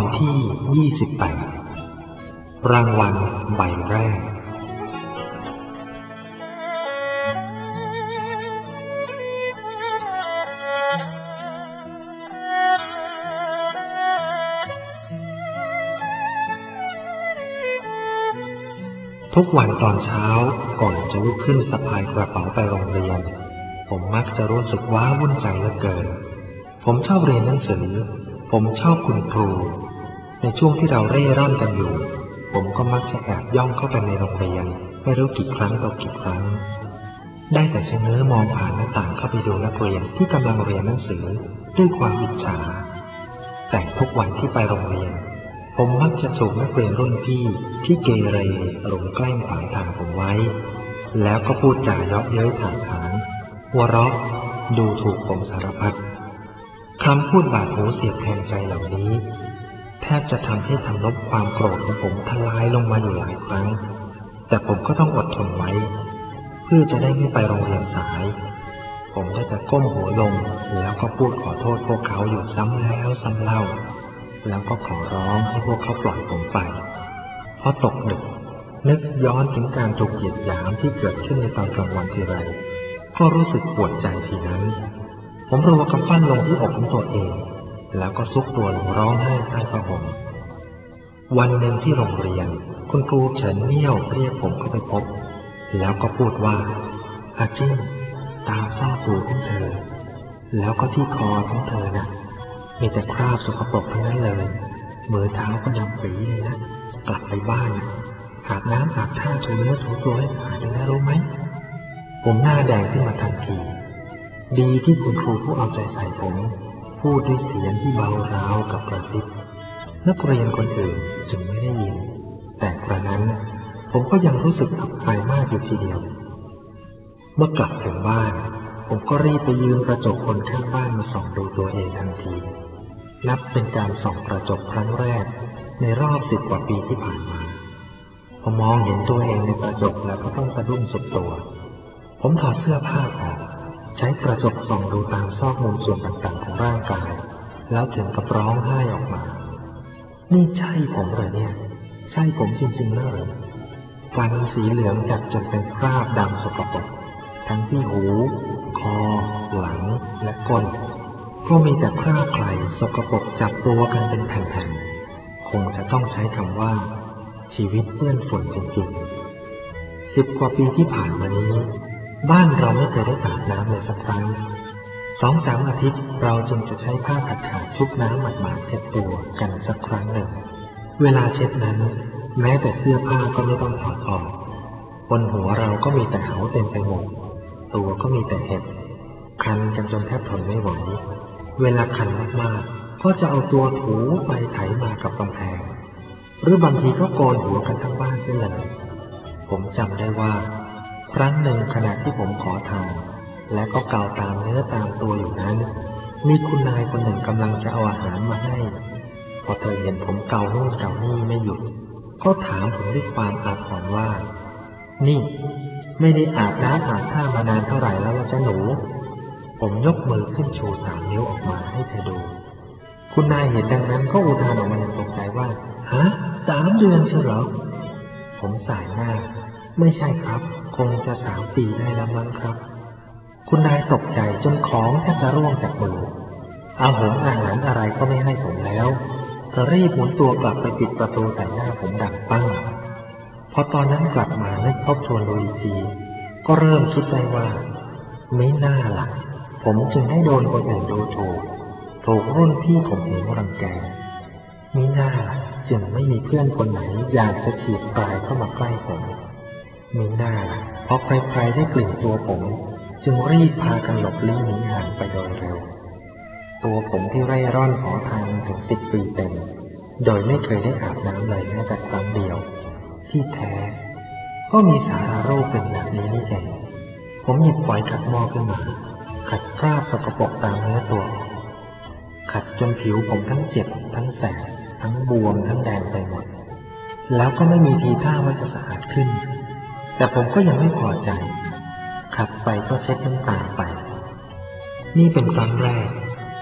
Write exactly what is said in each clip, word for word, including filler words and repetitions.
อนที่ยี่สิบแปดรางวัลใบแรกทุกวันตอนเช้าก่อนจะลุกขึ้นสะพายกระเป๋าไปโรงเรียนผมมักจะรู้สึกว้าวุ่นใจเหลือเกินผมชอบเรียนหนังสือผมชอบคุณครูในช่วงที่เราเร่ร่อนกันอยู่ผมก็มักจะแอบย่องเข้าไปในโรงเรียนไม่รู้กี่ครั้งต่อกี่ครั้งได้แต่ชะเง้อมองผ่านหน้าต่างเข้าไปดูนักเรียนที่กำลังเรียนหนังสือด้วยความอิจฉาแต่ทุกวันที่ไปโรงเรียนผมมักจะถูกนักเรียนรุ่นพี่ที่เกเรหลงแกล้งขวางทางผมไว้แล้วก็พูดจาเยาะเย้ยถากถางหัวเราะดูถูกผมสารพัดคำพูดบาดหูเสียดแทงใจเหล่านี้แทบจะทำให้ทำลบความโกรธของผมทลายลงมาอยู่หลายครั้งแต่ผมก็ต้องอดทนไว้เพื่อจะได้ไม่ไปโรงเรียนสายผมได้แต่ก้มหัวลงแล้วก็พูดขอโทษพวกเขาอยู่ซ้ำแล้วซ้ำเล่าแล้วก็ขอร้องให้พวกเขาปล่อยผมไปเพราะตกดึกนึกย้อนถึงการถูกเหยียดหยามที่เกิดขึ้นในตอนกลางวันทีไรก็รู้สึกปวดใจทีนั้นผมรัวกำปั้นลงที่อกของตัวเองแล้วก็ซุกตัวลงร้องไห้ใต้ผ้าห่มวันหนึ่งที่โรงเรียนคุณครูเฉินเมี่ยวเรียกผมเข้าไปพบแล้วก็พูดว่าอาจิ้งตาซอกหูของเธอแล้วก็ที่คอของเธอนะมีแต่คราบสกปรกทั้งนั้นเลยมือเท้าก็ดำปีเลยนะกลับไปบ้านอาบน้ำอาบท่าถูเนื้อถูตัวให้สะอาดเลยนะรู้ไหมผมหน้าแดงขึ้นมาทันทีดีที่คุณครูผู้เอาใจใส่ผมพูดด้วยเสียงที่เบาร้าวกับกระซิบนักเรียนคนอื่นจึงไม่ได้ยินแต่กระนั้นผมก็ยังรู้สึกอับอายมากอยู่ทีเดียวเมื่อกลับถึงบ้านผมก็รีบไปยืมกระจกคนข้างบ้านมาส่องดูตัวเองทันทีนับเป็นการส่องกระจกครั้งแรกในรอบสิบกว่าปีที่ผ่านมาพอมองเห็นตัวเองในกระจกแล้วก็ต้องสะดุ้งสุดตัวผมถอดเสื้อผ้าออกใช้กระจกส่องดูตามซอกมุมส่วนต่างๆของร่างกายแล้วถึงกับร้องไห้ออกมานี่ใช่ผมเหรอเนี่ยใช่ผมจริงๆแล้วเหรอฟันสีเหลืองจัดจนเป็นคราบดำสกปรกทั้งที่หูคอหลังและก้นก็มีแต่คราบไคลสกปรกจับตัวกันเป็นแผ่นๆคงจะต้องใช้คำว่าชีวิตเปื้อนฝุ่นจริงๆสิบกว่าปีที่ผ่านมานี้บ้านเราไม่เคยได้อาบน้ำเลยสักครั้งสองสามอาทิตย์เราจึงจะใช้ผ้าขัดขาชุบน้ำหมาดๆเช็ดตัวกันสักครั้งหนึ่งเวลาเช็ดนั้นแม้แต่เสื้อผ้าก็ไม่ต้องถอดออกบนหัวเราก็มีแต่เหาเต็มไปหมดตัวก็มีแต่เห็บคันกันจนแทบทนไม่ไหวเวลาคันมากๆก็จะเอาตัวถูไปไถมากับกำแพงหรือบางทีก็โกนหัวกันทั้งบ้านเสียเลยผมจำได้ว่าครั้งหนึ่งขณะที่ผมขอทานและก็เกาตามเนื้อตามตัวอยู่นั้นมีคุณนายคนหนึ่งกำลังจะเอาอาหารมาให้พอเธอเห็นผมเกาโน่นเกานี่ไม่หยุดก็ถามผมด้วยความอาถรรพ์ว่านี่ไม่ได้อาบน้ำอาบท่ามานานเท่าไหร่แล้วล่ะจ๊ะหนูผมยกมือขึ้นชูสามนิ้วออกมาให้เธอดูคุณนายเห็นดังนั้นก็อุทานออกมาอย่างตกใจว่าฮะสามเดือนใช่เหรอผมสายหน้าไม่ใช่ครับคงจะสามปีได้แล้วมั้งครับคุณนายตกใจจนของแทบจะร่วงจากมืออาหงอาหารอะไรก็ไม่ให้ผมแล้วเธอรีบหมุนตัวกลับไปปิดประตูใส่หน้าผมดังปั้งพอตอนนั้นกลับมานึกทบทวนดูอีกทีก็เริ่มคิดได้ว่าไม่น่าล่ะผมจึงให้โดนคนอื่นดูถูกถูกรุ่นพี่ผมเห็นรังแกไม่น่าล่ะจึงไม่มีเพื่อนคนไหนอยากจะถีบปลายเข้ามาใกล้ผมไม่น่าล่ะเพราะใครๆได้กลิ่นตัวผมจึงรีบพากันหลบลี้หนีห่างไปโดยเร็วตัวผมที่เร่ร่อนขอทานถึงสิบปีเต็มโดยไม่เคยได้อาบน้ำเลยแม้แต่ครั้งเดียวที่แท้ก็มีสาราโรคเป็นแบบนี้นี่เองผมหยิบฝอยขัดหม้อขึ้นมาขัดคราบสกปรกตามเนื้อตัวขัดจนผิวผมทั้งเจ็บทั้งแสบทั้งบวมทั้งแดงไปหมดแล้วก็ไม่มีทีท่าว่าจะสะอาดขึ้นแต่ผมก็ยังไม่พอใจขัดไปก็เช็ดน้ำตาไปนี่เป็นครั้งแรก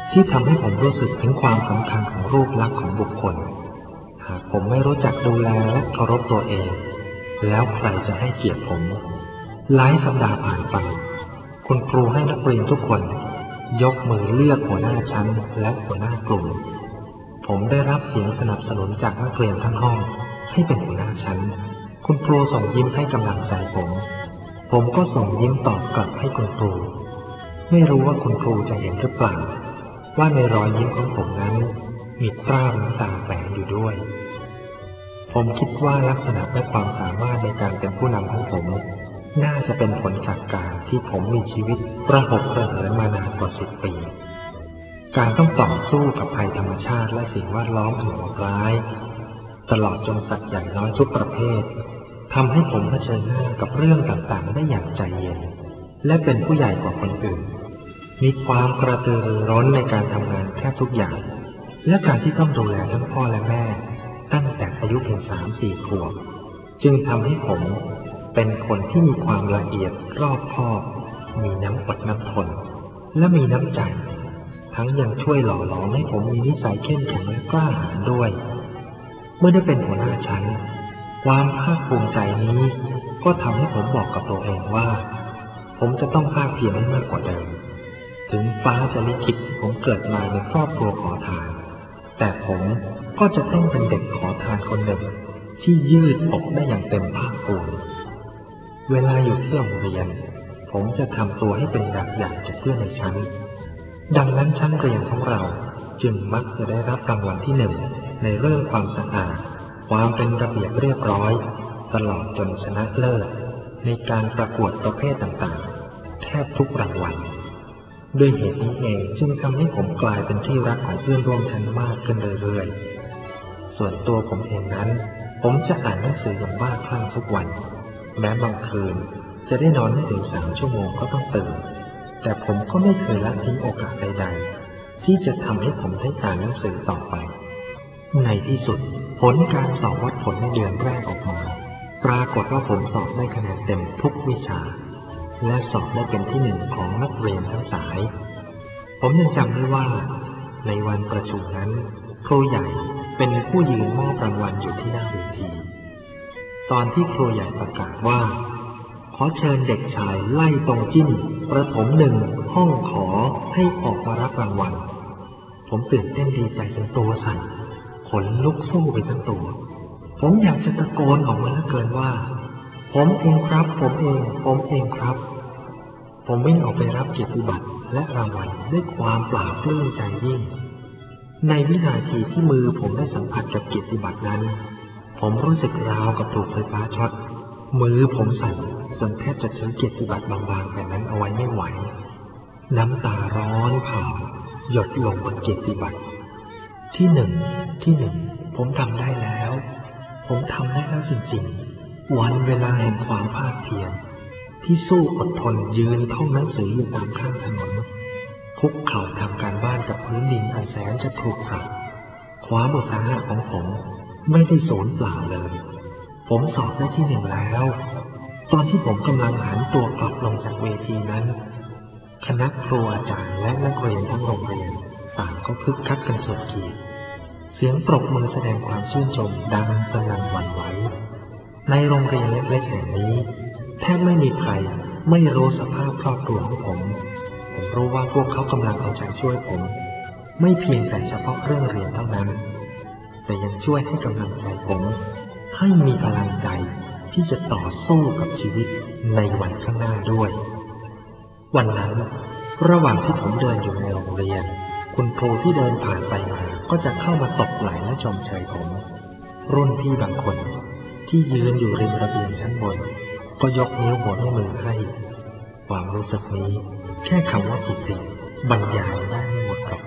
ที่ทำให้ผมรู้สึกถึงความสำคัญของรูปลักษณ์ของบุคคลหากผมไม่รู้จักดูแลและเคารพตัวเองแล้วใครจะให้เกียรติผมหลายสัปดาห์ผ่านไปคุณครูให้นักเรียนทุกคนยกมือเลือกหัวหน้าชั้นและหัวหน้ากลุ่มผมได้รับเสียงสนับสนุนจากนักเรียนทั้งห้องให้เป็นหัวหน้าชั้นคุณครูส่งยิ้มให้กำลังใจผมผมก็ส่งยิ้มตอบกลับให้คุณครูไม่รู้ว่าคุณครูจะเห็นหรือเปล่าว่าในรอยยิ้มของผมนั้นมีตราน้ำตาแฝงอยู่ด้วยผมคิดว่าลักษณะและความสามารถในการเป็นผู้นำของผมน่าจะเป็นผลจากการที่ผมมีชีวิตประหบประเหินมานานกว่าสิบปีการต้องต่อสู้กับภัยธรรมชาติและสิ่งแวดล้อมอันโหดร้ายตลอดจนสัตว์ใหญ่น้อยทุกประเภททำให้ผมเผชิญหน้ากับเรื่องต่างๆได้อย่างใจเย็นและเป็นผู้ใหญ่กว่าคนอื่นมีความกระตือรือร้นในการทำงานแทบทุกอย่างและการที่ต้องดูแลทั้งพ่อและแม่ตั้งแต่อายุเพียงสามสี่ขวบจึงทำให้ผมเป็นคนที่มีความละเอียดรอบคอบมีน้ำอดน้ำทนและมีน้ำใจทั้งยังช่วยหล่อหลอมให้ผมมีนิสัยเข้มแข็งและกล้าหาญด้วยเมื่อได้เป็นหัวหน้าชั้นความภาคภูมิใจนี้ก็ทำให้ผมบอกกับตัวเองว่าผมจะต้องภาคเพียรให้มากกว่าเดิมถึงฟ้าจะลิขิตผมเกิดมาในครอบครัวขอทานแต่ผมก็จะต้องเป็นเด็กขอทานคนหนึ่งที่ยืดอกได้อย่างเต็มภาคภูมิเวลาอยู่ที่โรงเรียนผมจะทำตัวให้เป็นแบบอย่างกับเพื่อนในชั้นดังนั้นชั้นเรียนของเราจึงมักจะได้รับรางวัลที่หนึ่งในเรื่องความสะอาดความเป็นระเบียบเรียบร้อยตลอดจนชนะเลิศในการประกวดประเภทต่างๆแทบทุกรางวัลด้วยเหตุนี้เองจึงทำให้ผมกลายเป็นที่รักของเพื่อนร่วมชั้นมากขึ้นเรื่อยๆส่วนตัวผมเองนั้นผมจะอ่านหนังสืออย่างบ้าคลั่งทุกวันแม้บางคืนจะได้นอนไม่ถึงสามชั่วโมงก็ต้องตื่นแต่ผมก็ไม่เคยละทิ้งโอกาสใดๆที่จะทำให้ผมได้อ่านหนังสือต่อไปในที่สุดผลการสอบวัดผลในเดือนแรกออกมาปรากฏว่าผมสอบได้คะแนนเต็มทุกวิชาและสอบได้เป็นที่หนึ่งของนักเรียนทั้งสายผมยังจำได้ว่าในวันประชุมนั้นครูใหญ่เป็นผู้ยืนมอบรางวัลอยู่ที่หน้าเวทีตอนที่ครูใหญ่ประกาศว่าขอเชิญเด็กชายไล่ตรงจิ้นประถมหนึ่งห้องขอให้ออกมารับรางวัลผมตื่นเต้นดีใจจนตัวสั่นขนลุกสู้ไปทั้งตัวผมอยากจะตะโกนออกมาเหลือเกินว่าผมเองครับผมเองผมเองครับผมวิ่งออกไปรับเกียรติบัตรและรางวัลด้วยความปลาบปลื้มใจยิ่งในวินาทีที่มือผมได้สัมผัสกับเกียรติบัตรนั้นผมรู้สึกราวกับถูกไฟฟ้าช็อตมือผมสั่นจนแทบจะถือเกียรติบัตรบางๆแบบนั้นเอาไว้ไม่ไหวน้ำตาร้อนเผาหยดลงบนเกียรติบัตรที่หนึ่งที่หนึ่งผมทำได้แล้วผมทำได้แล้วจริงๆวันเวลาแห่งความภาคเพียรที่สู้อดทนยืนท่องหนังสืออยู่ตามข้างถนนคุกเข่าทำการบ้านกับพื้นดินอันแสนจะขรุขระความอุตสาหะของผมไม่ได้สูญเปล่าเลยผมสอบได้ที่หนึ่งแล้วตอนที่ผมกำลังหันตัวกลับลงจากเวทีนั้นคณะครูอาจารย์และนักเรียนทั้งโรงเรียนต่างก็คึกคักกันสุดขีดเสียงปรบมือแสดงความชื่นชมดังสนั่นหวั่นไหวในโรงเรียนเล็กๆแห่งนี้แทบไม่มีใครไม่รู้สภาพครอบครัวของผมผมรู้ว่าพวกเขากำลังเอาใจช่วยผมไม่เพียงแต่เฉพาะเรื่องเรียนเท่านั้นแต่ยังช่วยให้กำลังใจผมให้มีพลังใจที่จะต่อสู้กับชีวิตในวันข้างหน้าด้วยวันนั้นระหว่างที่ผมเดินอยู่ในโรงเรียนคุณครูที่เดินผ่านไปมาก็จะเข้ามาตบไหล่และชมเชยผมรุ่นพี่บางคนที่ยืนอยู่ริมระเบียงชั้นบนก็ยกนิ้วโบกนิ้วมือให้ความรู้สึกนี้แค่คำว่ากิตติบรรยายได้ไม่หมดหรอก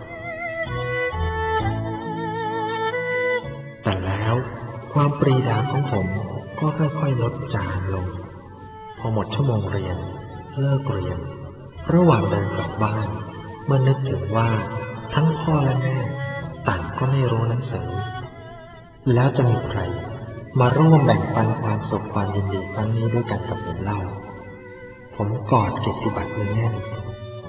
แต่แล้วความปรีดาของผมก็ค่อยๆลดจางลงพอหมดชั่วโมงเรียนเลิกเรียนระหว่างเดินกลับบ้านเมื่อนึกถึงว่าทั้งพ่อและแม่ต่างก็ไม่รู้หนังสือแล้วจะมีใครมาร่วมแบ่งปันความสุขความยินดีครั้งนี้ด้วยกันกับผมเล่าผมกอดเกียรติบัตรมือแน่น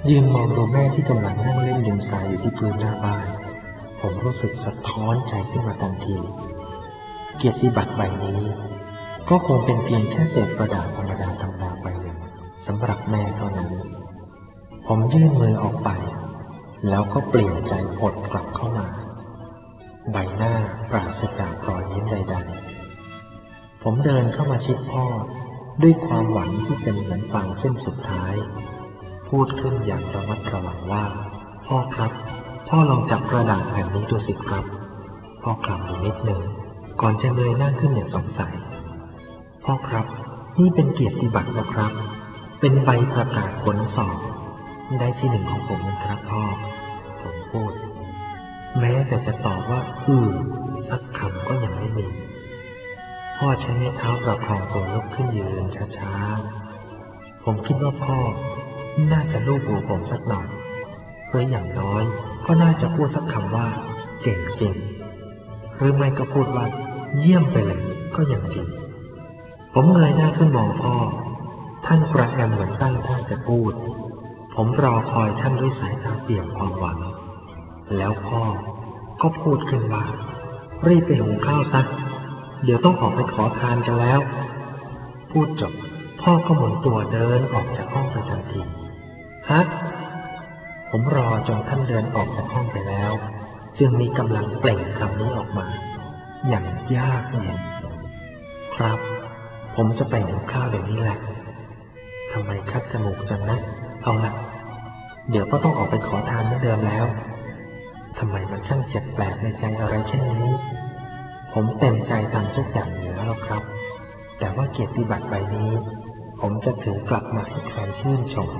ยืนมองดูแม่ที่กำลังนั่งเล่นดินทรายอยู่ที่พื้นหน้าบ้านผมรู้สึกสะท้อนใจขึ้นมาทันทีเกียรติบัตรใบนี้ก็คงเป็นเพียงแค่เศษกระดาษธรรมดาธรรมดาใบหนึ่งสำหรับแม่เท่านั้นผมยื่นมือออกไปแล้วก็เปลี่ยนใจหดกลับเข้ามาใบหน้าปราศจากรอยยิ้มใดๆผมเดินเข้ามาชิดพ่อด้วยความหวังที่เป็นเหมือนฟางเส้นสุดท้ายพูดขึ้นอย่างระมัดระวังว่าพ่อครับพ่อลองจับกระดาษแผ่นนี้ดูสิครับพ่อคลำอยู่นิดหนึ่งก่อนจะเงยหน้าขึ้นอย่างสงสัยพ่อครับนี่เป็นเกียรติบัตรนะครับเป็นใบประกาศผลสอบได้ที่หนึ่งของผมนะครับพ่อผมพูดแม้แต่จะตอบว่าอือสักคำก็ยังไม่มีพ่อใช้ไม้เท้าประคองตัวลุกขึ้นยืนช้าๆผมคิดว่าพ่อน่าจะลูบหัวผมสักหน่อยเพื่ออย่างน้อยก็น่าจะพูดสักคำว่าเก่งจริงหรือไม่ก็พูดว่าเยี่ยมไปเลยก็ยังดีผมเงยหน้าขึ้นมองพ่อท่านกระแอมเหมือนตั้งท่าจะพูดผมรอคอยท่านด้วยสายตาเปี่ยมความหวังแล้วพ่อก็พูดขึ้นว่ารีบไปหุงข้าวซะเดี๋ยวต้องออกไปขอทานกันแล้วพูดจบพ่อก็หมุนตัวเดินออกจากห้องไปทันทีฮะผมรอจนท่านเดินออกจากห้องไปแล้วจึงมีกำลังเปล่งคำนี้ออกมาอย่างยากเย็นครับผมจะไปหุงข้าวเดี๋ยวนี้แหละทำไมคัดจมูกจังนะเอาละเดี๋ยวก็ต้องออกไปขอทานเหมือนเดิมแล้วทำไมมันช่างเจ็บแปลกในใจอะไรเช่นนี้ผมเต็มใจทำทุกอย่างอยู่แล้วครับแต่ว่าเกียรติบัตรใบนี้ผมจะถือกลับมาให้ใครชื่นชม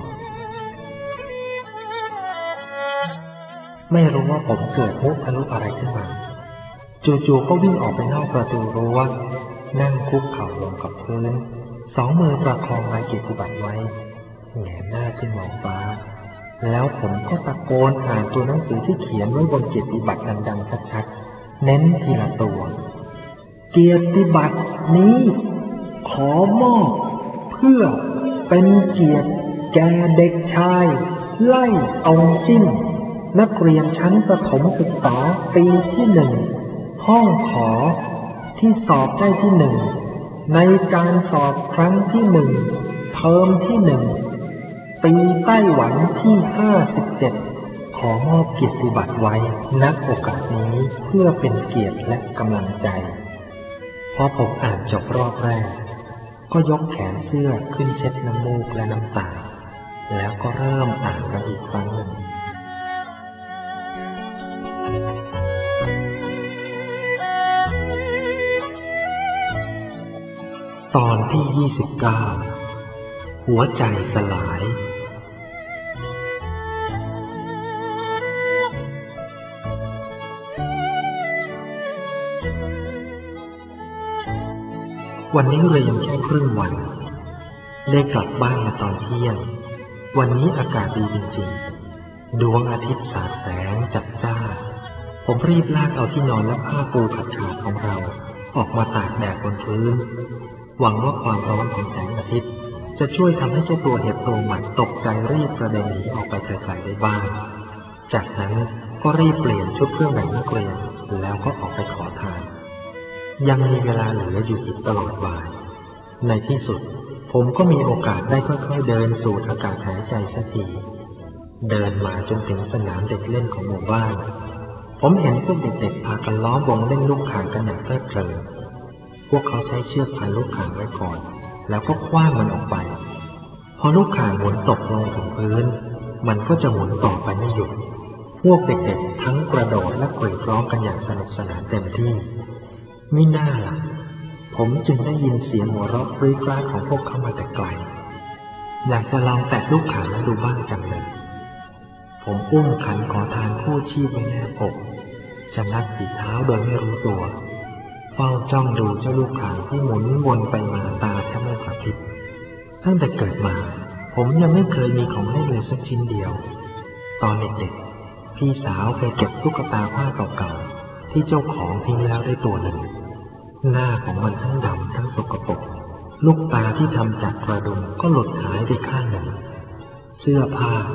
ไม่รู้ว่าผมเกิดมุกทะลุอะไรขึ้นมาจู่ๆก็วิ่งออกไปนอกประตูรั้วนั่งคุกเข่าลงกับพื้นสองมือประคองใบเกียรติบัตรไว้แหงหน้าขึ้นมองฟ้าแล้วผมก็ตะโกนอ่านตัวหนังสือที่เขียนไว้บนเกียรติบัตรดังๆชัดๆเน้นทีละตัวเกียรติบัตรนี้ขอมอบเพื่อเป็นเกียรติแก่เด็กชายไล่ตองจิ้นนักเรียนชั้นประถมศึกษาปีที่หนึ่งห้องขอที่สอบได้ที่หนึ่งในการสอบครั้งที่หนึ่งเทอมที่หนึ่งปีไต้หวันที่ห้าสิบเจ็ดขอมอบเกียรติบัตรไว้ณโอกาสนี้เพื่อเป็นเกียรติและกำลังใจพอผมอ่านจบรอบแรกก็ยกแขนเสื้อขึ้นเช็ดน้ำมูกและน้ำตาแล้วก็เริ่มอ่านกันอีกครั้งหนึ่งตอนที่ยี่สิบเก้าหัวใจสลายวันนี้เรียนแค่ครึ่งวันได้กลับบ้านมาตอนเที่ยงวันนี้อากาศดีจริงๆดวงอาทิตย์สาดแสงจัดจ้าผมรีบลากเอาที่นอนและผ้าปูขัดขาดของเราออกมาตากแดดบนพื้นหวังว่าความร้อนของแสงอาทิตย์จะช่วยทำให้เจ้าตัวเห็บตัวหมัดตกใจรีบกระเด็นหนีออกไปไกลๆได้บ้างจากนั้นก็รีบเปลี่ยนชุดเครื่องแบบนักเรียนแล้วก็ออกไปขอทานยังมีเวลาเหลืออยู่อีกตลอดบ่ายในที่สุดผมก็มีโอกาสได้ค่อยๆเดินสูดอากาศหายใจสักทีเดินมาจนถึงสนามเด็กเล่นของหมู่บ้านผมเห็นพวกเด็กๆพากันล้อมวงเล่นลูกข่างกันอย่างเพลิดเพลินพวกเขาใช้เชือกพันลูกข่างไว้ก่อนแล้วก็คว้างมันออกไปพอลูกข่างหมุนตกลงถึงพื้นมันก็จะหมุนต่อไปไม่หยุดพวกเด็กๆทั้งกระโดดและกรีดร้องกันอย่างสนุกสนานเต็มที่มิน่าล่ะผมจึงได้ยินเสียงหัวเราะกรี๊ดกราดของพวกเขามาแต่ไกลอยากจะลองแตะลูกข่างนั้นดูบ้างจังเลยผมอุ้มขันขอทานคู่ชีพไว้แนบอกชะงักฝีเท้าโดยไม่รู้ตัวเฝ้าจ้องดูเจ้าลูกข่างที่หมุนวนไปมาตาแทบไม่กระพริบตั้งแต่เกิดมาผมยังไม่เคยมีของเล่นเลยสักชิ้นเดียวตอนเด็กๆพี่สาวไปเก็บตุ๊กตาผ้าเก่าๆที่เจ้าของทิ้งแล้วได้ตัวหนึ่งหน้าของมันทั้งดำทั้งสกปรกลูกตาที่ทำจากกระดุมก็หลุดหายไปข้างหนึ่งเสื้อผ้า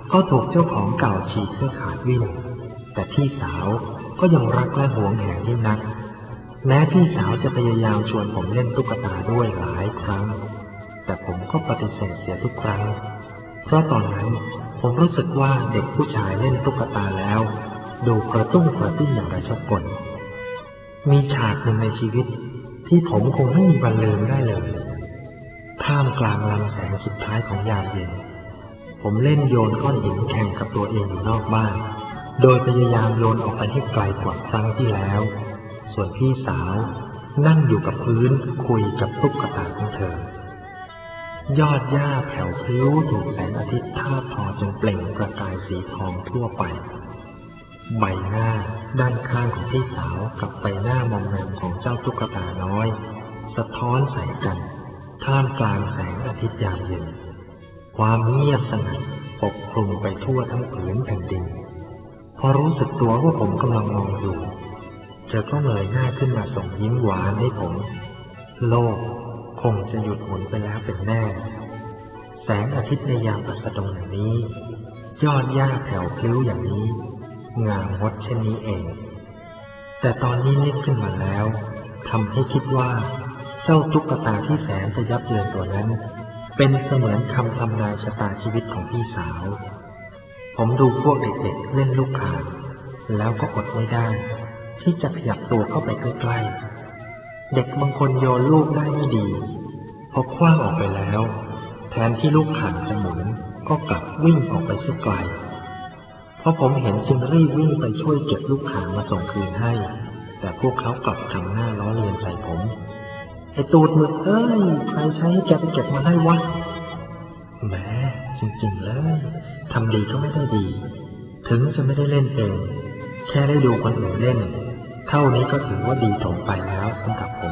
ก็ถูกเจ้าของเก่าฉีกให้ขาดวิ่นแต่พี่สาวก็ยังรักและหวงแหนยิ่งนักแม้พี่สาวจะพยายามชวนผมเล่นตุ๊กตาด้วยหลายครั้งแต่ผมก็ปฏิเสธเสียทุกครั้งเพราะตอนนั้นผมรู้สึกว่าเด็กผู้ชายเล่นตุ๊กตาแล้วดูกระตุ้งกระติ้งอย่างไรชอบกลมีฉากหนึ่งในชีวิตที่ผมคงไม่มีวันลืมได้เลยท่ามกลางลำแสงสุดท้ายของยามเย็นผมเล่นโยนก้อนหินแข่งกับตัวเองอยู่นอกบ้านโดยพยายามโยนออกไปให้ไกลกว่าครั้งที่แล้วส่วนพี่สาวนั่งอยู่กับพื้นคุยกับตุ๊กตาของเธอยอดหญ้าแผ่วพลิ้วถูกแสงอาทิตย์ทาบทอจนเปล่งประกายสีทองทั่วไปใบหน้าด้านข้างของพี่สาวกับใบหน้ามอมแมมของเจ้าตุ๊กตาน้อยสะท้อนใส่กันท่ามกลางแสงอาทิตย์ยามเย็นความเงียบสงัดปกคลุมไปทั่วทั้งผืนแผ่นดินพอรู้สึกตัวว่าผมกำลังมองอยู่เธอก็เงยหน้าขึ้นมาส่งยิ้มหวานให้ผมโลกคงจะหยุดหมุนไปแล้วเป็นแน่แสงอาทิตย์ในยามอัสดงอย่างนี้ยอดหญ้าแผ่วพลิ้วอย่างนี้งามงดเช่นนี้เองแต่ตอนนี้นึกขึ้นมาแล้วทำให้คิดว่าเจ้าตุ๊กตาที่แสนจะยับเยินตัวนั้นเป็นเสมือนคำทำนายชะตาชีวิตของพี่สาวผมดูพวกเด็กๆเล่นลูกข่างแล้วก็อดไม่ได้ที่จะขยับตัวเข้าไปใกล้ๆเด็กบางคนโยนลูกได้ไม่ดีพอคว้างออกไปแล้วแทนที่ลูกข่างจะหมุนก็กลับวิ่งออกไปเสียไกลพอผมเห็นจึงรีบวิ่งไปช่วยเก็บลูกข่างมาส่งคืนให้แต่พวกเขากลับทำหน้าล้อเลียนใส่ผมไอ้ตูดมึกเอ้ยใครใช้ให้แกไปเก็บมาให้วะแหมจริงๆเลยทำดีก็ไม่ได้ดีถึงจะไม่ได้เล่นเองแค่ได้ดูคนอื่นเล่นเท่านี้ก็ถือว่าดีถมไปแล้วสำหรับผม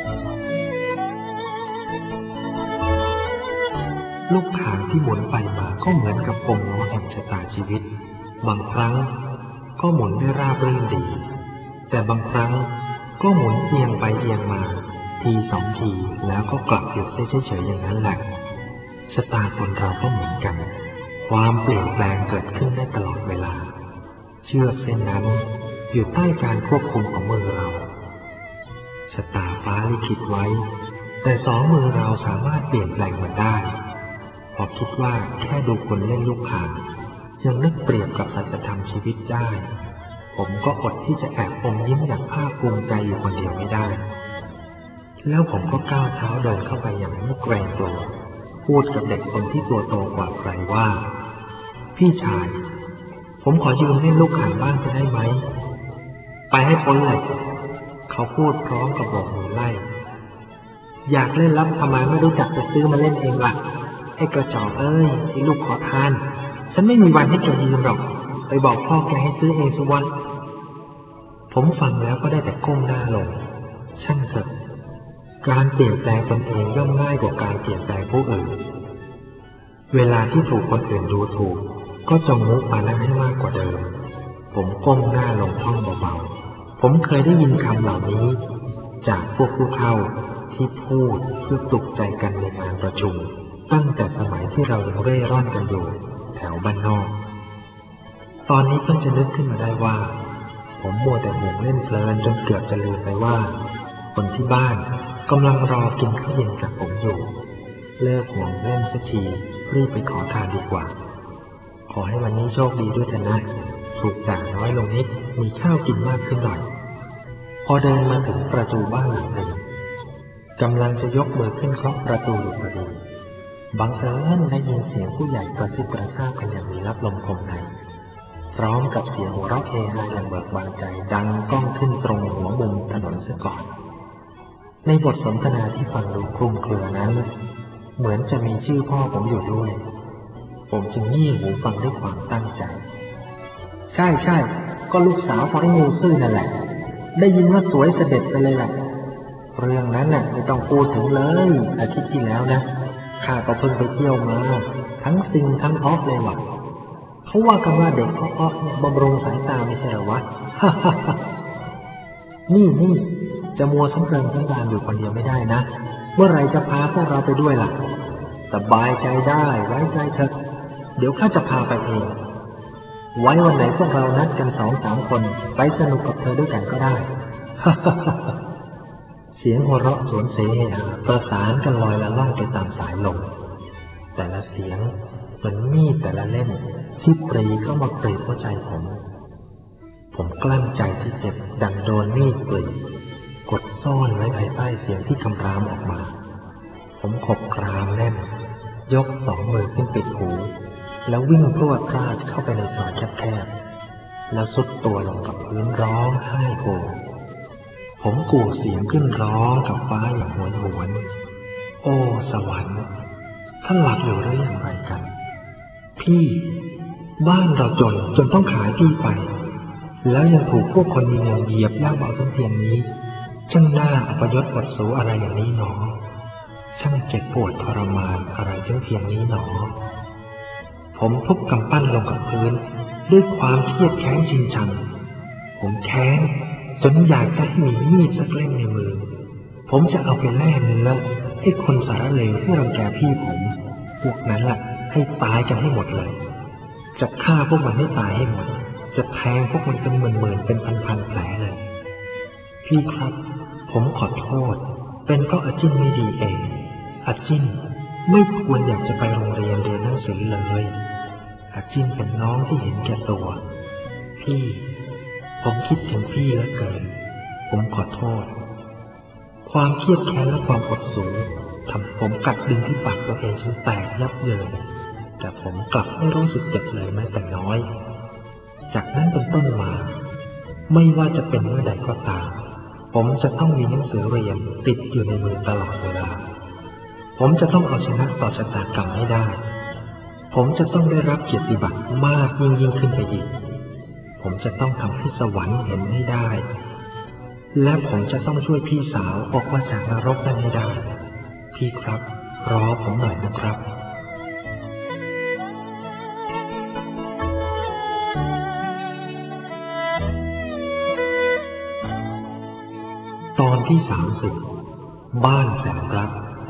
ลูกข่างที่หมุนไปมาก็เหมือนกับปมล้อแห่งชะตาชีวิตบางครั้งก็หมุนได้ราบรื่นดีแต่บางครั้งก็หมุนเอียงไปเอียงมาทีสองทีแล้วก็กลับหยุดได้เฉยๆอย่างนั้นแหละชะตาคนเราก็เหมือนกันความเปลี่ยนแปลงเกิดขึ้นได้ตลอดเวลาเชือกเส้นนั้นอยู่ใต้การควบคุมของมือเราชะตาฟ้าลิขิตไว้แต่สองมือเราสามารถเปลี่ยนแปลงมันได้พอคิดว่าแค่ดูคนเล่นลูกข่างยังนึกเปรียบกับสัจธรรมชีวิตได้ผมก็อดที่จะแอบอมยิ้มอย่างภาคภูมิใจอยู่คนเดียวไม่ได้แล้วผมก็ก้าวเท้าเดินเข้าไปอย่างไม่เกรงกลัวพูดกับเด็กคนที่ตัวโตกว่าใครว่าพี่ชายผมขอยืมเล่นลูกข่างบ้างจะได้ไหมไปให้พ้นเลยเขาพูดพร้อมกับโบกมือไล่อยากเล่นแล้วทำไมไม่รู้จักจะซื้อมาเล่นเองล่ะไอ้กระจอกเอ้ยไอ้ลูกขอทานฉันไม่มีวันให้แกยืมหรอกไปบอกพ่อแกให้ซื้อเองสิวะผมฟังแล้วก็ได้แต่ก้มหน้าลงช่างเถอะการเปลี่ยนแปลงตนเองย่อมง่ายกว่าการเปลี่ยนแปลงผู้อื่นเวลาที่ถูกคนอื่นดูถูกก็จงมุมานะให้มากกว่าเดิมผมก้มหน้าลงท่องเบาๆผมเคยได้ยินคำเหล่านี้จากพวกผู้เฒ่าที่พูดเพื่อปลุกใจกันในงานประชุมตั้งแต่สมัยที่เรายังเร่ร่อนกันอยู่แถวบ้านนอกตอนนี้เพิ่งจะนึกขึ้นมาได้ว่าผมมัวแต่ห่วงเล่นเพลินจนเกือบจะลืมไปว่าคนที่บ้านกำลังรอกินข้าวเย็นกับผมอยู่เลิกห่วงเล่นสักทีรีบไปขอทานดีกว่าขอให้วันนี้โชคดีด้วยเถอะนะถูกด่าน้อยลงนิดมีข้าวกินมากขึ้นหน่อยพอเดินมาถึงประตูบ้านหลังหนึ่งกำลังจะยกมือขึ้นเคาะประตูอยู่พอดีบังเอิญได้ยินเสียงผู้ใหญ่กระซิบกระซาบกันอย่างมีรับลมคมในพร้อมกับเสียงหัวเราะเฮฮาอย่างเบิกบานใจดังก้องขึ้นตรงหัวมุมถนนเสียก่อนในบทสนทนาที่ฟังดูคลุมเครือนั้นเหมือนจะมีชื่อพ่อผมอยู่ด้วยผมจึงงี่หูฟังด้วยความตั้งใจใช่ใช่ก็ลูกสาวของไอ้งูซื่อนั่นแหละได้ยินว่าสวยเสด็จไปเลยแหละเรื่องนั้นน่ะไม่ต้องพูดถึงเลยอาทิตย์ที่แล้วนะข้าก็เพิ่งไปเที่ยวมาทั้งซิงทั้งอ๊อกเลยว่ะเขาว่ากันว่าเด็กอ๊อกเนี่ยบำรุงสายตาไม่ใช่หรอวะ นี่นี่จะมัวทั้งเพลินทั้งการอยู่คนเดียวไม่ได้นะเมื่อไรจะพาพวกเราไปด้วยล่ะสบายใจได้ไว้ใจเถอะเดี๋ยวข้าจะพาไปเองไว้วันไหนพวกเรานัดกันสองสามคนไปสนุกกับเธอด้วยกันก็ได้ เสียงหัวเราะสวนเสหะประสานกันลอยละล่องไปตามสายลมแต่ละเสียงเหมือนมีดแต่ละเล่มที่ปรีเข้ามากรีดหัวใจผมผมกลั้นใจที่เจ็บดังโดนมีดกรีดกดซ่อนไว้ภายใต้เสียงที่คำรามออกมาผมขบกรามแน่นยกสองมือขึ้นปิดหูแล้ววิ่งพรวดพลาดเข้าไปในซอยแคบๆแล้วสุดตัวลงกับพื้นร้องไห้โฮผมกู่เสียงขึ้นร้องกับฟ้าอย่างหวนหวนโอ้สวรรค์ท่านหลับอยู่หรืออย่างไรกันพี่บ้านเราจนจนต้องขายที่ไปแล้วยังถูกพวกคนมีเงินเหยียบย่ำเอาทั้งเพียงนี้ช่างน่าอัปยศอดสูอะไรอย่างนี้หนอช่างเจ็บปวดทรมานอะไรทั้งเพียงนี้หนอผมทุบกำปั้นลงกับพื้นด้วยความเครียดแค้นจริงจังผมแค้นจนอยากจะให้มีมีดสักเล่มในมือผมจะเอาไปแล่เนื้อให้คนสารเลวที่รังแกพี่ผมพวกนั้นล่ะให้ตายกันให้หมดเลยจะฆ่าพวกมันให้ตายให้หมดจะแทงพวกมันเป็นหมื่นๆเป็นพันๆแผลเลยพี่ครับผมขอโทษเป็นเพราะอาจิ้นไม่ดีเองอาจิ้นไม่ควรอยากจะไปโรงเรียนเรียนหนังสือเลยอาจิ้นเป็นน้องที่เห็นแก่ตัวพี่ผมคิดถึงพี่เหลือเกินผมขอโทษความเครียดแค้นและความอดสูงทำผมกัดดึงที่ปากตัวเองจนแตกยับเยินแต่ผมกลับไม่รู้สึกเจ็บเลยแม้แต่น้อยจากนั้นเป็นต้นมาไม่ว่าจะเป็นเมื่อใดก็ตามผมจะต้องมีหนังสือเรียนติดอยู่ในมือตลอดเวลาผมจะต้องเอาชนะต่อชะตากรรมให้ได้ผมจะต้องได้รับเกียรติบัตรมากยิ่งยิ่งขึ้นไปอีกผมจะต้องทำให้สวรรค์เห็นให้ได้และผมจะต้องช่วยพี่สาวออกมาจากนรกนั้นให้ได้พี่ครับรอผมหน่อยนะครับตอนที่สามสิบบ้านแสนรัก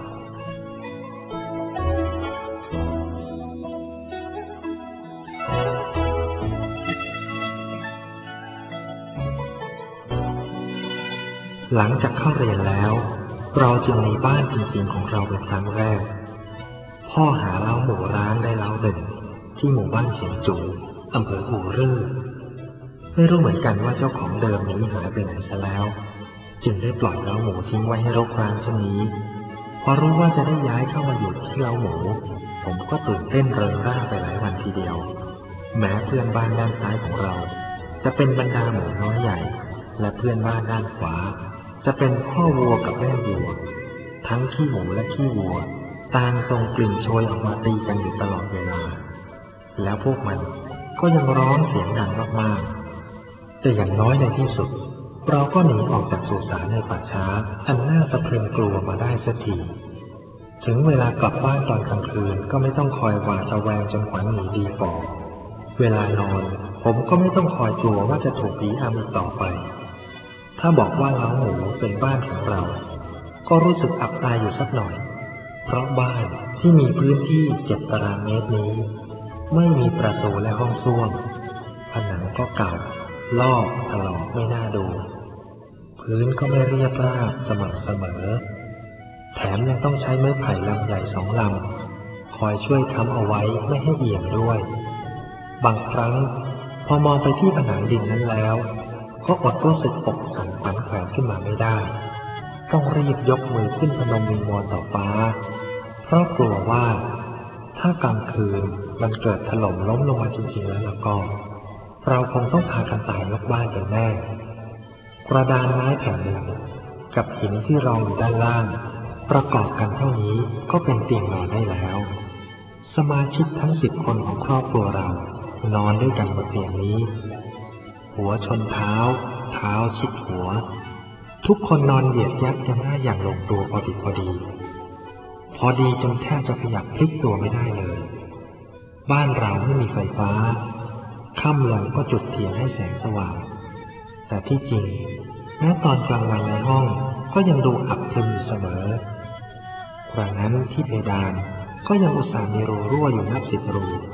หลังจากเข้าเรียนแล้วเราจึงมีบ้านจริงๆของเราเป็นครั้งแรกพ่อหาเล้าหมูร้างได้เล้าหนึ่งที่หมู่บ้านเฉียงจูอำเภออู่รื่อไม่รู้เหมือนกันว่าเจ้าของเดิมหนีหายไปไหนซะแล้วจึงได้ปล่อยเล้าหมูทิ้งไว้ให้รกร้างเช่นนี้พอรู้ว่าจะได้ย้ายเข้ามาอยู่ที่เล้าหมูผมก็ตื่นเต้นเริงร่าไปหลายวันทีเดียวแม้เพื่อนบ้านด้านซ้ายของเราจะเป็นบรรดาหมูน้อยใหญ่และเพื่อนบ้านด้านขวาจะเป็นพ่อวัวกับแม่วัวทั้งขี้หมูและขี้วัวต่างส่งกลิ่นโชยออกมาตีกันอยู่ตลอดเวลาแล้วพวกมันก็ยังร้องเสียงดังมากๆแต่อย่างน้อยในที่สุดเราก็หนีออกจากสุสานในป่าช้าอันน่าสะพรึงกลัวมาได้สักทีถึงเวลากลับบ้านตอนกลางคืนก็ไม่ต้องคอยหวาดระแวงจนขวัญหนีดีฝ่อเวลานอนผมก็ไม่ต้องคอยกลัวว่าจะถูกผีอำอีกต่อไปถ้าบอกว่าเล้าหมูเป็นบ้านของเราก็รู้สึกอับอายอยู่สักหน่อยเพราะบ้านที่มีพื้นที่เจ็ดตารางเมตรนี้ไม่มีประตูและห้องส้วมผนังก็เก่าลอกถลอกไม่น่าดูพื้นก็ไม่เรียบราบสม่ำเสมอแถมยังต้องใช้ไม้ไผ่ลำใหญ่สองลำคอยช่วยค้ำเอาไว้ไม่ให้เอียงด้วยบางครั้งพอมองไปที่ผนังดินนั้นแล้วก็อดรู้สึกอกสั่นผันแขวนขึ้นมาไม่ได้ต้องรีบยกมือขึ้นพนมวิงวอนต่อฟ้าเพราะกลัวว่าถ้ากลางคืนมันเกิดถล่มล้มลงมาจริงๆแล้วแล้วก็เราคงต้องพากันตายยกบ้านกันแน่กระดานไม้แผ่นหนึ่งกับหินที่รองอยู่ด้านล่างประกอบกันเท่านี้ก็เป็นเตียงนอนได้แล้วสมาชิกทั้งสิบคนของครอบครัวเรานอนด้วยกันบนเตียงนี้หัวชนเท้าเท้าชิดหัวทุกคนนอนเหยียดยักกันหน้าอย่างลงตัวพอดีพอดีพอดีจนแทบจะขยับพลิกตัวไม่ได้เลยบ้านเราไม่มีไฟฟ้าค่ำลงก็จุดเทียนให้แสงสว่างแต่ที่จริงแม้ตอนกลางวันในห้องก็ยังดูอับทึมเสมอกระนั้นที่เพดานก็ยังอุตส่าห์มีรูรั่วอยู่นับสิบรู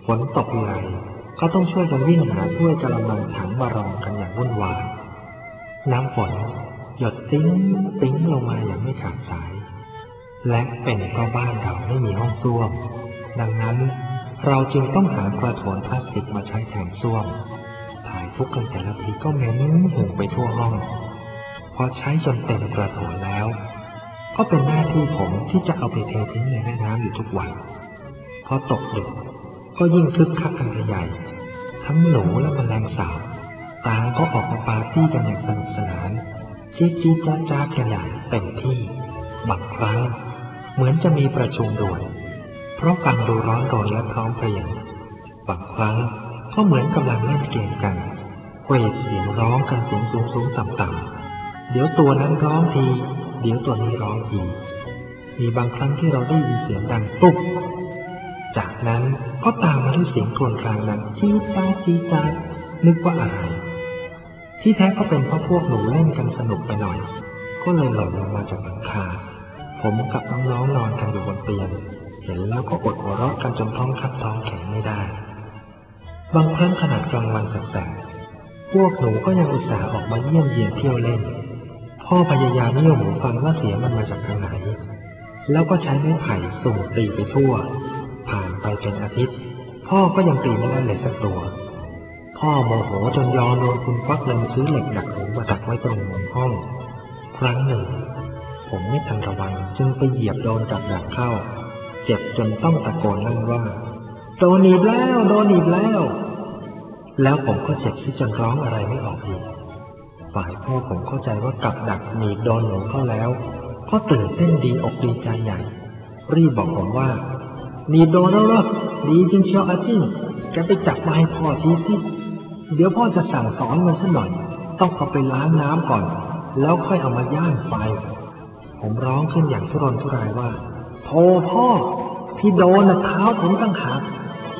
ฝนตกทีไรก็ต้องช่วยกันวิ่งหาถ้วยกระมังถังมารองกันอย่างวุ่นวายน้ำฝนหยดติ้งติ้งลงมาอย่างไม่ขาดสายและเป็นเพราะบ้านเราไม่มีห้องส้วมดังนั้นเราจึงต้องหากระโถนพลาสติกมาใช้แทนส้วมถ่ายทุกกันแต่ละทีก็เหม็นหึงไปทั่วห้องพอใช้จนเต็มกระโถนแล้วก็เป็นหน้าที่ผมที่จะเอาไปเททิ้งในแม่น้ำอยู่ทุกวันพอตกดึกก็ยิ่งคึกคักกันใหญ่ทั้งหนูและแมลงสาบต่างก็ออกมาปาร์ตี้กันอย่างสนุกสนานจี๊ดจี๊ดจ้าจ้ากันอย่างเต็มที่บางครั้งเหมือนจะมีประชุมด่วนเพราะฟังดูร้อนรนและพร้อมเพรียงบางครั้งก็เหมือนกำลังเล่นเกมกันเกรดเสียงร้องกันเสียงสูงสูงต่ำต่ำเดี๋ยวตัวนั้นร้องทีเดี๋ยวตัวนี้ร้องทีมีบางครั้งที่เราได้ยินเสียงดังตุ๊บจากนั้นก็ตามมาด้วยเสียงครวญครางนั้นจี๊ดจ้าจี๊ดจ้านึกว่าอะไรที่แท้ก็เป็นเพราะพวกหนูเล่นกันสนุกไปหน่อยก็เลยหล่นลงมาจากหลังคาผมกับน้องๆนอนกันอยู่บนเตียงเห็นแล้วก็อดหัวเราะกันจนท้องคับท้องแข็งไม่ได้บางครั้งขนาดกลางวันแสกๆพวกหนูก็ยังอุตส่าห์ออกมาเยี่ยมเยียนเที่ยวเล่นพ่อพยายามเยี่ยมหูฟังว่าเสียงมันมาจากทางไหนแล้วก็ใช้ไม้ไผ่สุ่มตีไปทั่วผ่านไปเป็นอาทิตย์พ่อก็ยังตีไม่ได้เลยสักตัวพ่อโมโหจนยอมโดนคุณควักเงินซื้อเหล็กดักหูมาดักไว้ตรงมุมห้องครั้งหนึ่งผมไม่ทันระวังจึงไปเหยียบโดนจับดักเข้าเจ็บจนต้องตะโกนลั่นว่าโดนหนีบแล้วโดนหนีบแล้วแล้วผมก็เจ็บที่จนร้องอะไรไม่ออกอีกฝ่ายพ่อผมเข้าใจว่ากับดักหนีบโดนหนูเข้าแล้วก็ตื่นเต้นดีอกดีใจใหญ่รีบบอกผมว่าหนีบโดนแล้วเหรอดีจริงเชียวอาจิ้งแกไปจับมาให้พ่อทีสิเดี๋ยวพ่อจะสั่งสอนมันสักหน่อยต้องเอาไปล้างน้ำก่อนแล้วค่อยเอามาย่างไฟผมร้องขึ้นอย่างทุรนทุรายว่าโธ่พ่อที่โดนน่ะเท้าผมตั้งหาก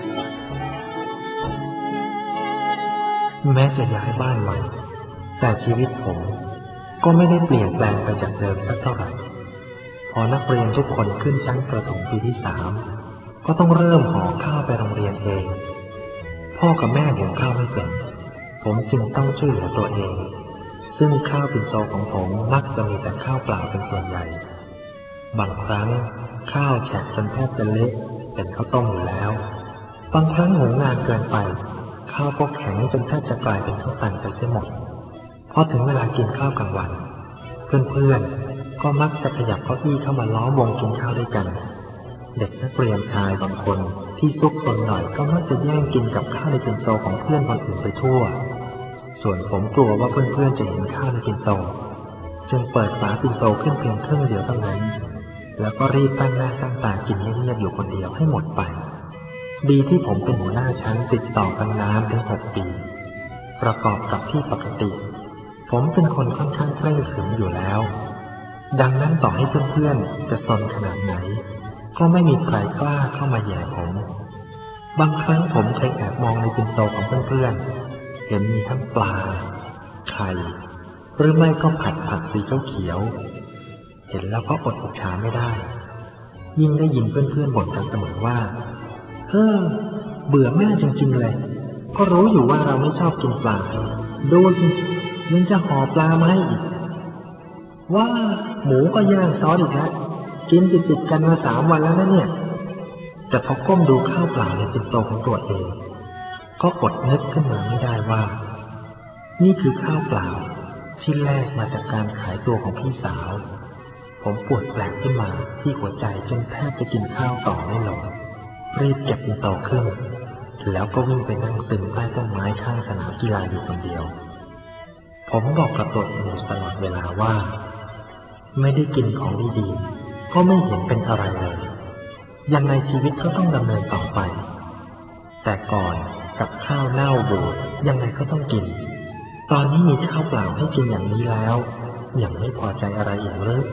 แม้จะย้ายบ้านใหม่แต่ชีวิตผมก็ไม่ได้เปลี่ยนแปลงไปจากเดิมสักเท่าไหร่พอนักเรียนทุกคนขึ้นชั้นประถมปีที่สามก็ต้องเริ่มห่อข้าวไปโรงเรียนเองพ่อกับแม่หุงข้าวไม่เป็นผมจึงต้องช่วยเหลือตัวเองซึ่งข้าวปิ่นโตของผมมักจะมีแต่ข้าวเปล่าเป็นส่วนใหญ่บางครั้งข้าวแฉะจนแทบจะเละเป็นข้าวต้มอยู่แล้วบางครั้งหุงนานเกินไปข้าวก็แข็งจนแทบจะกลายเป็นข้าวตันไปเสียหมดพอถึงเวลากินข้าวกลางวันเพื่อนๆก็มักจะขยับเก้าอี้เข้ามาล้อมวงกินข้าวด้วยกันเด็กนักเรียนชายบางคนที่ซุกซนหน่อยก็มักจะแย่งกินกับข้าวในปิ่นโตของเพื่อนคนอื่นไปทั่วส่วนผมกลัวว่าเพื่อนๆจะเห็นข้าวในปิ่นโตจึงเปิดฝาปิ่นโตขึ้นเพียงครึ่งเดียวเท่านั้นแล้วก็รีบตั้งหน้าตั้งตากินเงียบๆอยู่คนเดียวให้หมดไปดีที่ผมเป็นหัวหน้าชั้นติดต่อกันนานถึงหกปีประกอบกับที่ปกติผมเป็นคนค่อนข้างเคร่งขรึมอยู่แล้วดังนั้นต่อให้เพื่อนๆจะซนขนาดไหนก็ไม่มีใครกล้าเข้ามาแย่ผมบางครั้งผมเคยแอบมองในปิ่นโตของเพื่อนๆเห็นมีทั้งปลาไข่หรือไม่ก็ผัดผักสีเขียวๆเห็นแล้วก็อดอิจฉาไม่ได้ยิ่งได้ยินเพื่อนๆบ่นกันเสมอว่าเฮ้อเบื่อแม่จริงๆเลยก็รู้อยู่ว่าเราไม่ชอบกินปลาดูสิยังจะห่อปลามาให้อีกว่าหมูก็ย่างซอสอีกแล้วกินติดๆกันมาสามวันแล้วนะเนี่ยแต่พอก้มดูข้าวเปล่าในปิ่นโตของตัวเองก็อดนึกขึ้นมาไม่ได้ว่านี่คือข้าวเปล่าที่แลกมาจากการขายตัวของพี่สาวผมปวดแปลกขึ้นมาที่หัวใจจนแทบจะกินข้าวต่อไม่ลงรีบเก็บปิ่นโตขึ้นแล้วก็วิ่งไปนั่งซึมใต้ต้นไม้ข้างสนามกีฬาอยู่คนเดียวผมบอกกับตัวเองตลอดเวลาว่าไม่ได้กินของดีๆก็ไม่เห็นเป็นอะไรเลยยังไงชีวิตก็ต้องดำเนินต่อไปแต่ก่อนกับข้าวเน่าบูดยังไงก็ต้องกินตอนนี้มีข้าวเปล่าให้กินอย่างนี้แล้วยังไม่พอใจอะไรอีกหรือ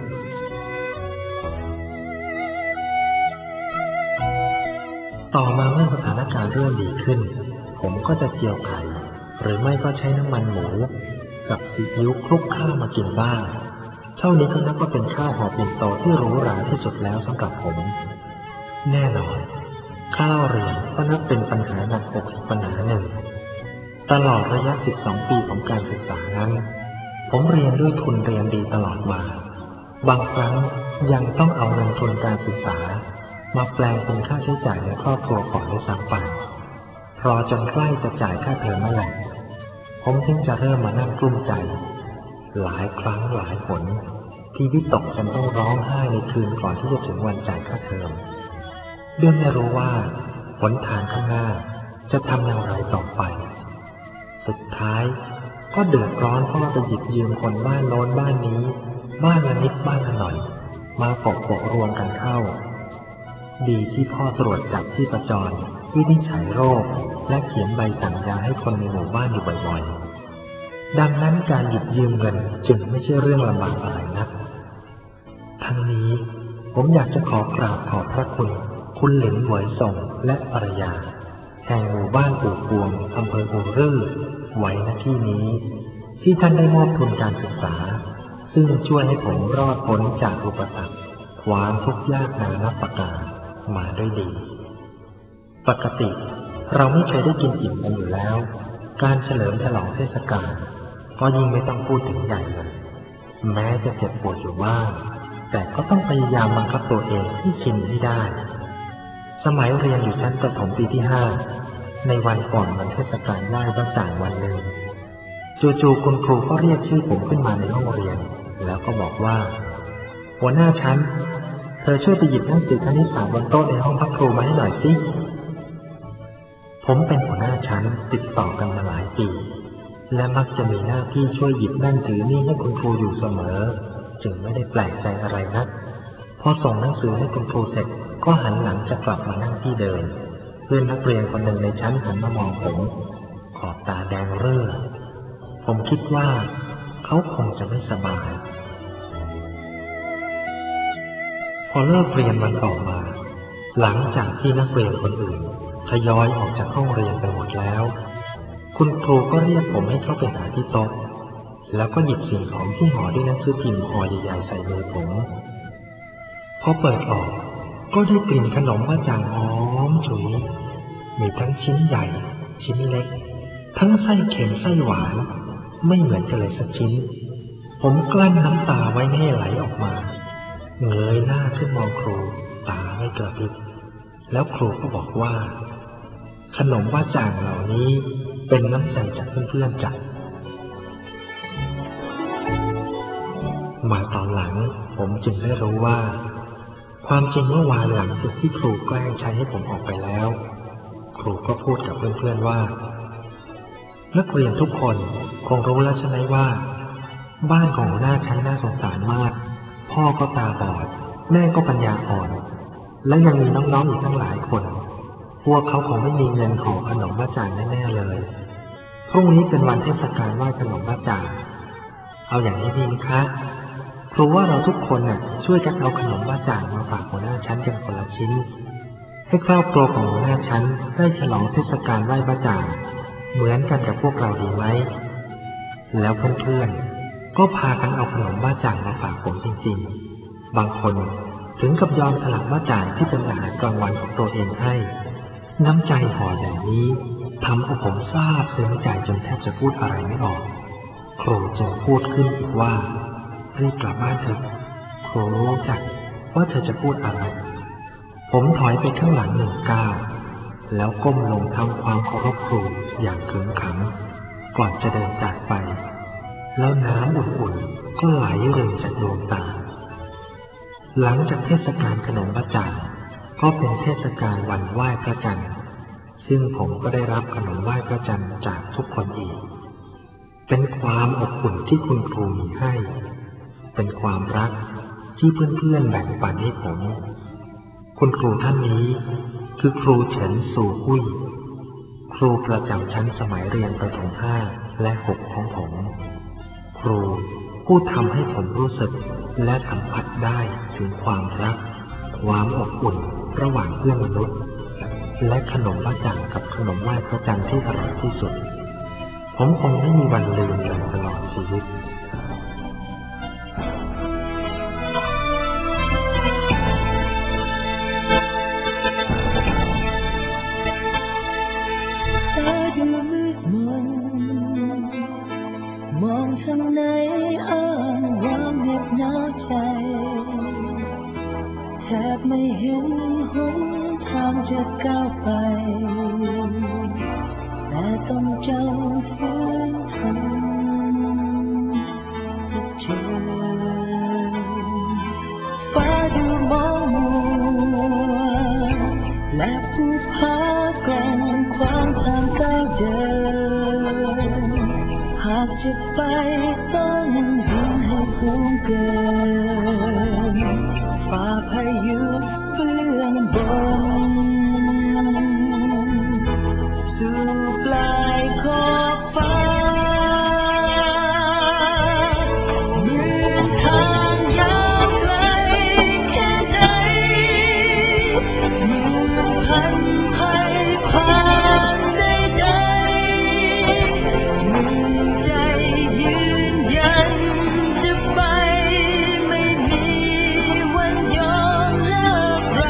ต่อมาเมื่อสถานการณ์เริ่มดีขึ้นผมก็จะเจียวไข่หรือไม่ก็ใช้น้ำมันหมูกับซีอิ๊วคลุกข้าวมากินบ้างเท่านี้ก็นับว่าเป็นข้าวห่อปิ่นโตที่หรูหราที่สุดแล้วสำหรับผมแน่นอนข้าวเรียนก็นับเป็นปัญหาหนักอกอีกปัญหาหนึ่งตลอดระยะสิบสองปีของการศึกษานั้นผมเรียนด้วยทุนเรียนดีตลอดมาบางครั้งยังต้องเอาเงินทุนการศึกษามาแปลงเป็นค่าใช้จ่ายในครอบครัวก่อนด้วยซ้ำไปรอจนใกล้จะจ่ายค่าเทอมนั่นแหละผมถึงจะเริ่มมานั่งกลุ้มใจหลายครั้งหลายหนที่วิตกจนต้องร้องไห้ในคืนก่อนที่จะถึงวันจ่ายค่าเทอมด้วยไม่รู้ว่าหนทางข้างหน้าจะทำอย่างไรต่อไปสุดท้ายก็เดือดร้อนเพราะว่าไปหยิบยืมคนบ้านโน้นบ้านนี้บ้านละนิดบ้านละหน่อยมาปกปกรวมกันเข้าดีที่พ่อตรวจจับที่ประจรวินิจฉัยโรคและเขียนใบสั่งยาให้คนในหมู่บ้านอยู่บ่อยๆดังนั้นการหยิบยืมเงินจึงไม่ใช่เรื่องลำบากอะไรนักทั้งนี้ผมอยากจะขอกราบขอบพระคุณคุณเหลินหวยส่งและภรรยาแห่งหมู่บ้านอู่กวงอำเภออู่รื่อไว้ณที่นี้ที่ท่านได้มอบทุนการศึกษาซึ่งช่วยให้ผมรอดพ้นจากอุปสรรคความทุกข์ยากนานับประการมาด้วยดีปกติเราไม่เคยได้กินอิ่มกันอยู่แล้วการเฉลิมฉลองเทศกาลก็ยิ่งไม่ต้องพูดถึงใหญ่เลยแม้จะเจ็บปวดอยู่บ้างแต่ก็ต้องพยายามบังคับตัวเองให้กินให้ได้สมัยเรียนอยู่ชั้นประถมปีที่ห้าในวันก่อนวันเทศกาลไหว้พระจันทร์วันหนึ่งจู่ๆคุณครูก็เรียกชื่อผมขึ้นมาในห้องเรียนแล้วก็บอกว่าหัวหน้าชั้นเธอช่วยไปหยิบหนังสือคณิตศาสตร์บนโต๊ะในห้องพักครูมาให้หน่อยสิผมเป็นหัวหน้าชั้นติดต่อกันมาหลายปีและมักจะมีหน้าที่ช่วยหยิบนั่นถือนี่ให้คุณครูอยู่เสมอจึงไม่ได้แปลกใจอะไรนักพอส่งหนังสือให้คุณครูเสร็จก็หันหลังจะกลับมานั่งที่เดิมเพื่อนนักเรียนคนหนึ่งในชั้นหันมามองผมขอบตาแดงเร่อผมคิดว่าเขาคงจะไม่สบายพอเลิกเรียนวันต่อมาหลังจากที่นักเรียนคนอื่นทยอยออกจากห้องเรียนไปหมดแล้วคุณครูก็เรียกผมให้เข้าไปหาที่โต๊ะแล้วก็หยิบสิ่งของที่ห่อด้วยหนังสือพิมพ์ห่อใหญ่ๆใส่มือผมพอเปิดออกก็ได้กลิ่นขนมบ้าจ่างหอมฉุยมีทั้งชิ้นใหญ่ชิ้นเล็กทั้งไส้เค็มไส้หวานไม่เหมือนกันเลยสักชิ้นผมกลั้นน้ำตาไว้ไม่ให้ไหลออกมาเงยหน้าขึ้นมองครูตาไม่กระพริบแล้วครูก็บอกว่าขนมบ้าจ่างเหล่านี้เป็นน้ำใจจากเพื่อนๆจัดมาตอนหลังผมจึงได้รู้ว่าความจริงเมื่อวานหลังจากที่ครูแกล้งใช้ให้ผมออกไปแล้วครูก็พูดกับเพื่อนๆว่านักเรียนทุกคนคงรู้แล้วใช่ไหมว่าบ้านของหัวหน้าชั้นน่าสงสารมากพ่อก็ตาบอดแม่ก็ปัญญาอ่อนและยังมีน้องๆอีกตั้งหลายคนพวกเขาคงไม่มีเงินขอขนมบ้าจ่างแน่ๆเลยพรุ่งนี้เป็นวันเทศกาลไหว้ขนมบ้าจ่างเอาอย่างนี้ดีไหมคะครูว่าเราทุกคนน่ะช่วยกันเอาขนมบ้าจ่างมาฝากหัวหน้าชั้นกันคนละชิ้นให้ครอบครัวของหัวหน้าชั้นได้ฉลองเทศกาลไหว้บ้าจ่างเหมือนกันกับพวกเราดีไหมแล้วเพื่อนๆก็พากันเอาขนมบ้าจ่างมาฝากผมจริงๆบางคนถึงกับยอมสลับบ้าจ่างที่เป็นอาหารกลางวันของตัวเองให้น้ำใจห่ออย่างนี้ทำเอาผมซาบซึ้งใจจนแทบจะพูดอะไรไม่ออกครูจึงพูดขึ้นอีกว่ารีบกลับบ้านเถอะครูรู้จักว่าเธอจะพูดอะไรผมถอยไปข้างหลังหนึ่งก้าวแล้วก้มลงทำความเคารพครูอย่างขึงขังก่อนจะเดินจากไปแล้วน้ำอุ่นๆก็ไหลรินจากดวงตาหลังจากเทศกาลขนมบ้าจ่างก็เป็นเทศกาลวันไหว้พระจันทร์ซึ่งผมก็ได้รับขนมไหว้พระจันทร์จากทุกคนอีกเป็นความอบอุ่นที่คุณครูมีให้เป็นความรักที่เพื่อนๆแบ่งปันให้ผมคุณครูท่านนี้คือครูเฉินสู่หุ้ยครูประจำชั้นสมัยเรียนประถมห้าและหกของผมครูผู้ทำให้ผมรู้สึกและสัมผัสได้ถึงความรักความอบอุ่นระหว่างเพื่อนมนุษย์และขนมบ้าจ่างกับขนมไหว้พระจันทร์ที่อร่อยที่สุดผมคงไม่มีวันลืมเลยตลอดชีวิตจะก้าวไปแต่ต้องจำฝืนทนที่เจอฟ้าดูมองมัวและภูผากลางขวางทางก้าวเดินหากจะไปต้องบินให้สูงเกินฝ่าพายุเบื้องบนสู่ปลายขอบฟ้าเหมือนทางยาวไกลแค่ไหนเหมือนพันภัยผ่านใดๆเหมือนใจยืนยันจะไปไม่มีวันยอมเลิกรา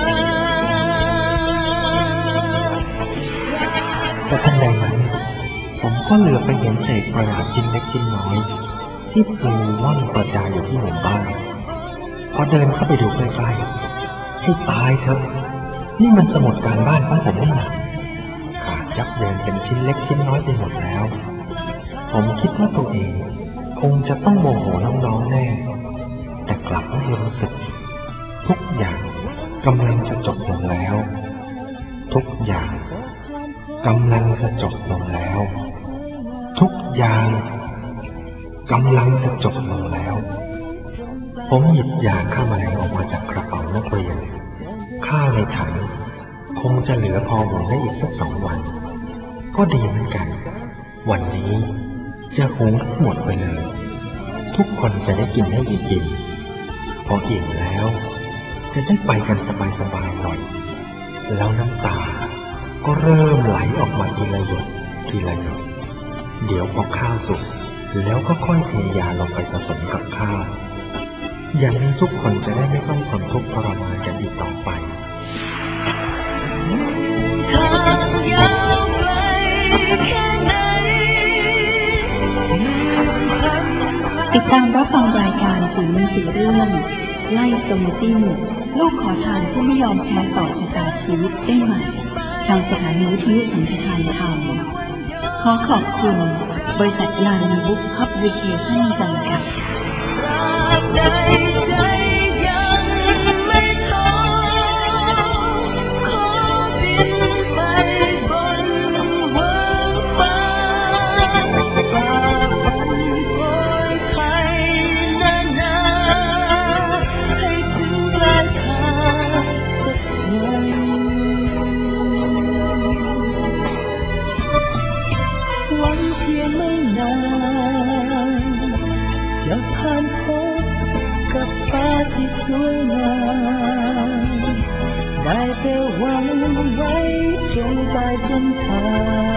แต่ทันใดนั้นผมก็เหลือไปเห็นเศษกระดาษชิ้นเล็กชิ้นน้อยที่ปลิวว่อนกระจายอยู่ที่หมู่บ้านพอเดินเข้าไปดูใกล้ๆให้ตายเถอะนี่มันสมุดการบ้านของผมนี่นะขาดยับเยินเป็นชิ้นเล็กชิ้นน้อยไปหมดแล้วผมคิดว่าตัวเองคงจะต้องโมโหน้องๆแน่แต่กลับไม่รู้สึกทุกอย่างกำลังจะจบลงแล้วทุกอย่างกำลังจะจบลงแล้วทุกอย่างกำลังจะจบลงแล้วผมหยิบยาฆ่าแมลงออกมาจากกระเป๋านักเรียนข้าวในถังคงจะเหลือพอหมุนได้อีกสักสองวันก็ดีเหมือนกันวันนี้จะหุงทั้งหมดไปเลยทุกคนจะได้กินให้อิ่มๆพออิ่มแล้วจะได้ไปกันสบายๆหน่อยแล้วน้ำตาก็เริ่มไหลออกมาทีละหยดทีละหยดเดี๋ยวพอข้าวสุกแล้วก็ค่อยเทยาลงไปผสมกับข้าวอย่างนี้ทุกคนจะได้ไม่ต้องทนทุกข์ทรมานกันอีกต่อไปติดตามรับฟังรายการสื่อมือสื่อเรื่องไล่โซมจิ้มลูกขอทานผู้ไม่ยอมแพ้ต่อชะตาชีวิตได้ใหม่ทางสถานีวิทยุสัญชาติไทยขอขอบคุณบริษัทลานีบุ๊กพับลิเคชั่นจำกัดจะผ่านพบกับฟ้าที่สวยงามได้แต่หวังไว้จนปลายเส้นทาง